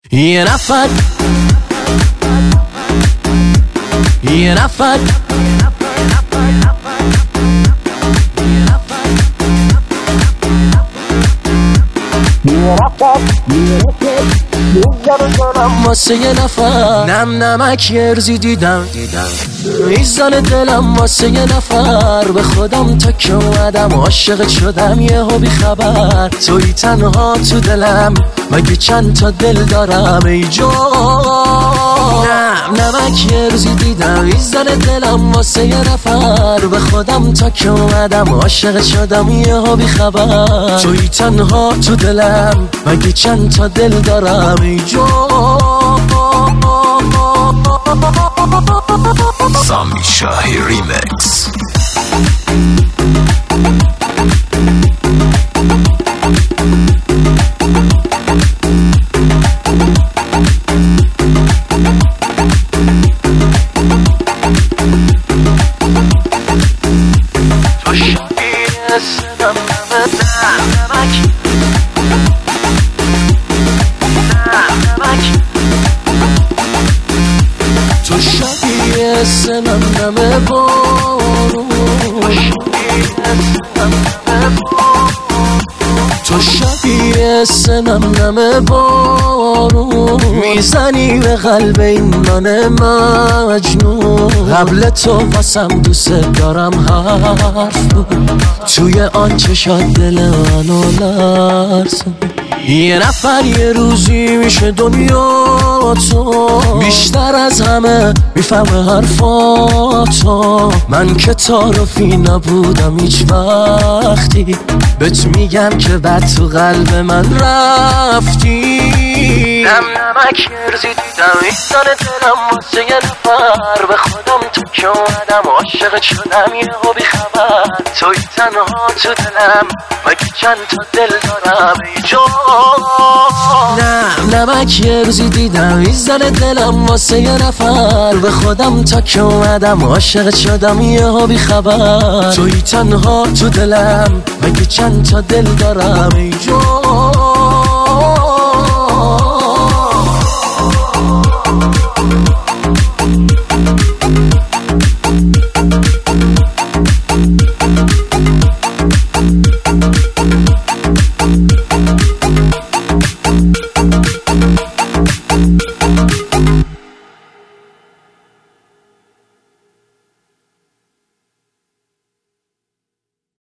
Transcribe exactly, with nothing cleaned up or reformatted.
یه نفر یه نفر واسه یه نفر نم نمک ارزی دیدم میزان دلم واسه یه نفر به خودم تا که اومدم عاشق شدم یه ها بی خبر توی تنها تو دلم مگه چند تا دل دارم ای جان نم نمک ارزی دیدم میزان دلم واسه یه نفر به خودم تا که اومدم عاشق شدم یه ها بی خبر توی تنها تو دلم مگه چند تا دل دارم ای جان سامی شاهی ریمکس. تو شبیه سنم نمه بارون تو شبیه سنم نمه بارون میزنی به قلب این من مجنون قبل تو واسم دوست دارم حرف بود توی آن چشات دل منو لرزون یه نفر یه روزی میشه دنیا تو بیشتر از همه میفهمه حرفاتو من که تعارفی نبودم هیچ وقتی بهت میگم که بعد تو قلب من رفتی نم نمک ارزی دیدم ایسان دلم واسه یه نفر به خودم تو که اومدم عاشق شدم یه ها بی خبر توی تنها تو دلم مگه چند تا دل دارم ای جان نم نمک ارزی دیدم ایزن دلم واسه یه نفر به خودم تا که اومدم عاشق شدم یه ها بی خبر توی تنها تو دلم مگه چند تا دل دارم ای جان